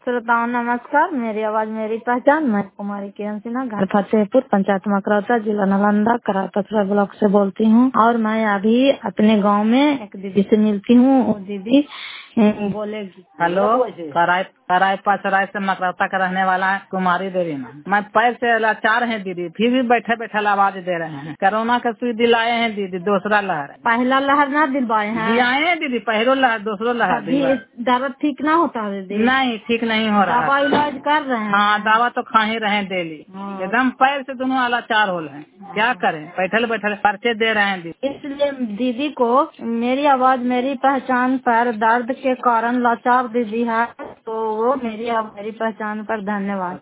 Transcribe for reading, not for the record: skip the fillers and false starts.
श्रोताओं नमस्कार। मेरी आवाज मेरी पहचान। मैं कुमारी किरण सिन्हा, घर फतेहपुर, पंचायत मकरौता, जिला नालंदा, करार पथरा ब्लॉक से बोलती हूँ। और मैं अभी अपने गांव में एक दीदी से मिलती हूँ। वो दीदी बोलेगी। हेलो, कराय पचराय से मकरौता का रहने वाला है कुमारी देवी नाम। मैं पैर से लाचार है दीदी, फिर भी बैठे बैठे आवाज दे रहे हैं। कोरोना का सुई दिलाए हैं दीदी, दूसरा लहर। पहला लहर ना दिलवाए हैं? दिलाए हैं दीदी, पहलो लहर दूसरो लहर। दर्द ठीक ना होता है दीदी? नहीं, ठीक नहीं हो रहा। दवा इलाज कर रहे हैं? हाँ, दवा तो खा ही रहे हैं डेली। एकदम पैर से दोनों लाचार हो रहे हैं। क्या करें, बैठल बैठल पर्चे दे रहे हैं दीदी। इसलिए दीदी को मेरी आवाज मेरी पहचान पर दर्द के कारण लाचार दीदी है, तो वो मेरी पहचान पर धन्यवाद।